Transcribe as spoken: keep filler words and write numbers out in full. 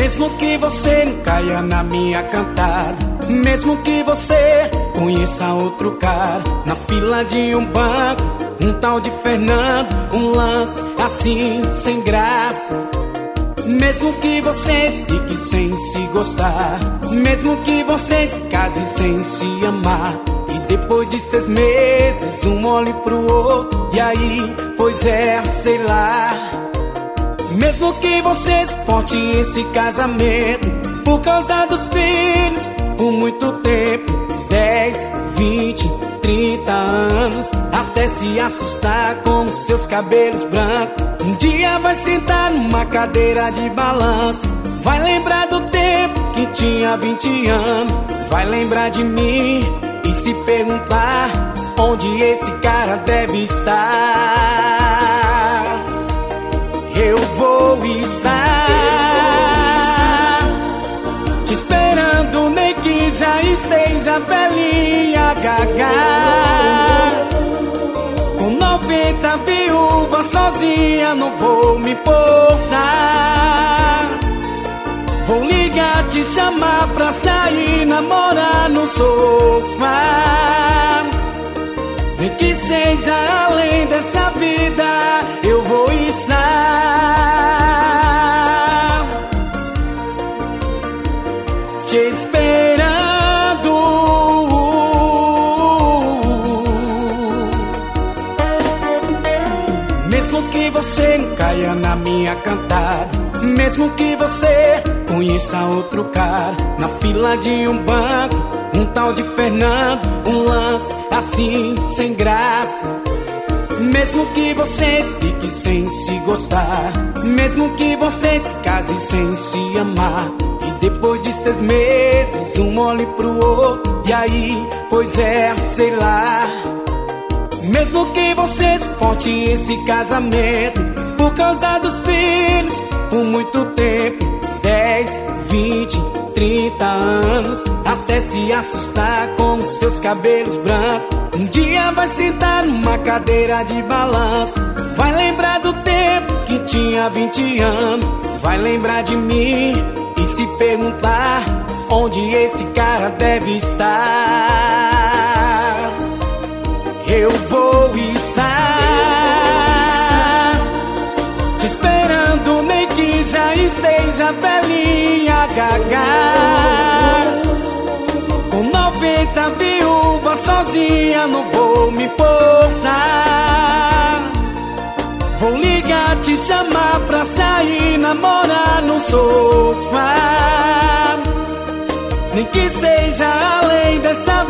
Mesmo que você não caia na minha cantada, mesmo que você conheça outro cara na fila de um banco, um tal de Fernando, um lance assim sem graça. Mesmo que vocês fiquem sem se gostar, mesmo que vocês casem sem se amar, e depois de seis meses um olhe pro outro, e aí, pois é, sei lá. Mesmo que vocês portem esse casamento por causa dos filhos por muito tempo, dez, vinte, trinta anos, até se assustar com os seus cabelos brancos. Um dia vai sentar numa cadeira de balanço, vai lembrar do tempo que tinha vinte anos, vai lembrar de mim e se perguntar onde esse cara deve estar. Eu vou estar te esperando, nem que já esteja velhinha gaga, com noventa viúvas sozinha, não vou me importar. Vou ligar, te chamar pra sair, namorar no sofá. Nem que seja além dessa vida, eu vou estar te esperando. Mesmo que você não caia na minha cantada, mesmo que você conheça outro cara na fila de um banco, um tal de Fernando, um lance assim sem graça. Mesmo que vocês fiquem sem se gostar, mesmo que vocês casem sem se amar, e depois de seis meses um olhe pro outro, e aí, pois é, sei lá. Mesmo que vocês portem esse casamento por causa dos filhos por muito tempo, dez, vinte, trinta anos, até se assustar com os seus cabelos brancos. Um dia vai sentar numa cadeira de balanço, vai lembrar do tempo que tinha vinte anos, vai lembrar de mim e se perguntar onde esse cara deve estar. Eu vou estar te esperando, nem que já esteja velhinha gaga, com noventa viúvas sozinha, não vou me importar. Vou ligar, te chamar pra sair, namorar no sofá. Nem que seja além dessa